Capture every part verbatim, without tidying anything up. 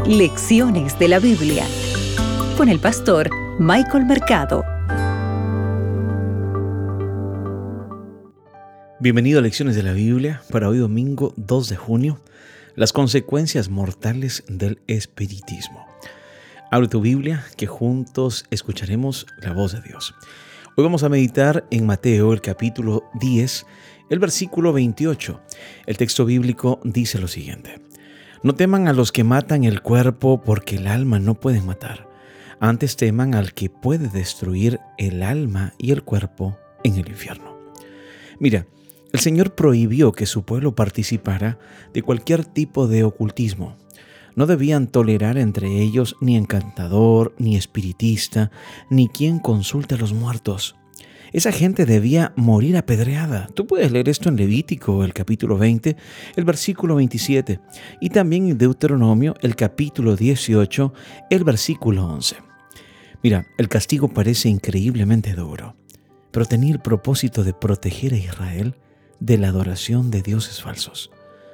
Lecciones de la Biblia con el pastor Michael Mercado. Bienvenido a Lecciones de la Biblia para hoy domingo dos de junio, las consecuencias mortales del espiritismo. Abre tu Biblia que juntos escucharemos la voz de Dios. Hoy vamos a meditar en Mateo, el capítulo diez, el versículo veintiocho. El texto bíblico dice lo siguiente: No teman a los que matan el cuerpo, porque el alma no pueden matar. Antes teman al que puede destruir el alma y el cuerpo en el infierno. Mira, el Señor prohibió que su pueblo participara de cualquier tipo de ocultismo. No debían tolerar entre ellos ni encantador, ni espiritista, ni quien consulte a los muertos. Esa gente debía morir apedreada. Tú puedes leer esto en Levítico, el capítulo veinte, el versículo veintisiete, y también en Deuteronomio, el capítulo dieciocho, el versículo once. Mira, el castigo parece increíblemente duro, pero tenía el propósito de proteger a Israel de la adoración de dioses falsos.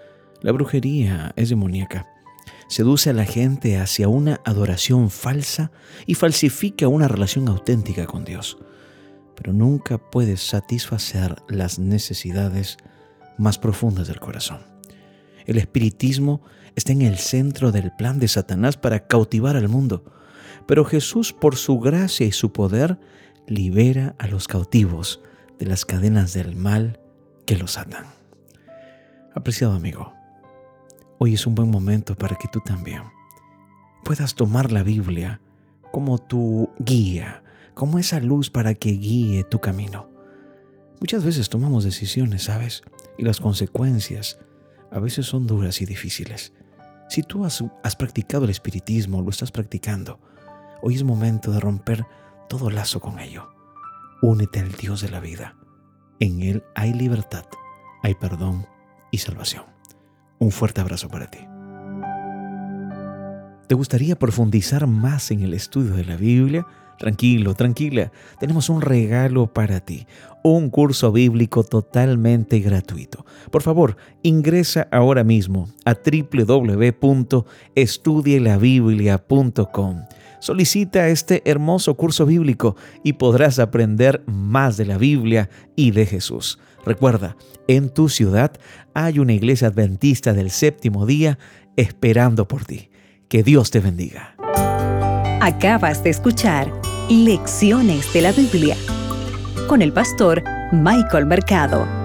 La brujería es demoníaca. Seduce a la gente hacia una adoración falsa y falsifica una relación auténtica con Dios. Pero nunca puedes satisfacer las necesidades más profundas del corazón. El espiritismo está en el centro del plan de Satanás para cautivar al mundo, pero Jesús, por su gracia y su poder, libera a los cautivos de las cadenas del mal que los atan. Apreciado amigo, hoy es un buen momento para que tú también puedas tomar la Biblia como tu guía, como esa luz para que guíe tu camino. Muchas veces tomamos decisiones, ¿sabes? Y las consecuencias a veces son duras y difíciles. Si tú has, has practicado el espiritismo, lo estás practicando, hoy es momento de romper todo lazo con ello. Únete al Dios de la vida. En Él hay libertad, hay perdón y salvación. Un fuerte abrazo para ti. ¿Te gustaría profundizar más en el estudio de la Biblia? Tranquilo, tranquila. Tenemos un regalo para ti. Un curso bíblico totalmente gratuito. Por favor, ingresa ahora mismo a doble u doble u doble u punto estudie la biblia punto com. Solicita este hermoso curso bíblico y podrás aprender más de la Biblia y de Jesús. Recuerda, en tu ciudad hay una iglesia adventista del séptimo día esperando por ti. Que Dios te bendiga. Acabas de escuchar Lecciones de la Biblia con el pastor Michael Mercado.